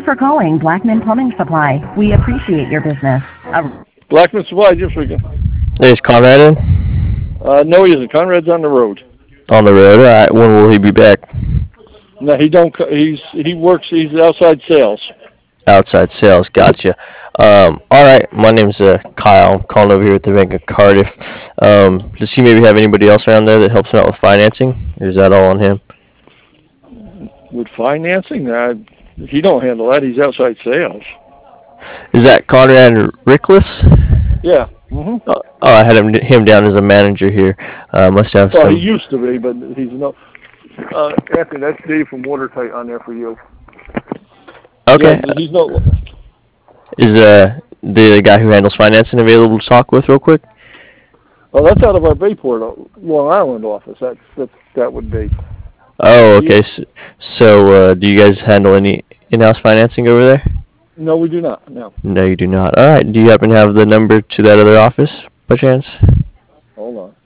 for calling Blackman Plumbing Supply. We appreciate your business. Blackman Supply, just speaking. There's Conrad in? No, he isn't. Conrad's on the road. On the road? All right. When will he be back? No, he don't. He works. He's outside sales. Outside sales. Gotcha. All right. My name's Kyle. I'm calling over here with the Bank of Cardiff. Does he maybe have anybody else around there that helps him out with financing? Or is that all on him? With financing, he don't handle that. He's outside sales. Is that Conrad Rickless? Yeah. Mm-hmm. Oh, I had him down as a manager here. Must have some. Well, he used to be, but he's no. Anthony, that's Dave from Watertight on there for you. Okay. Yeah, he's no. Is the guy who handles financing available to talk with real quick? Oh, that's out of our Bayport, Long Island office. That would be. Oh, okay. So do you guys handle any in-house financing over there? No, we do not. No. No, you do not. All right. Do you happen to have the number to that other office by chance? Hold on.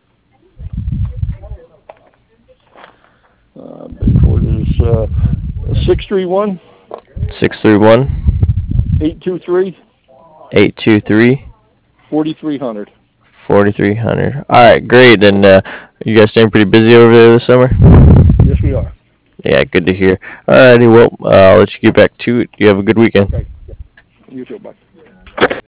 Bayport is 631. 631. 823. 823. 4300. 4300. All right, great. And you guys staying pretty busy over there this summer? Yes, we are. Yeah, good to hear. All righty, well, I'll let you get back to it. You have a good weekend. Okay. You too, bye.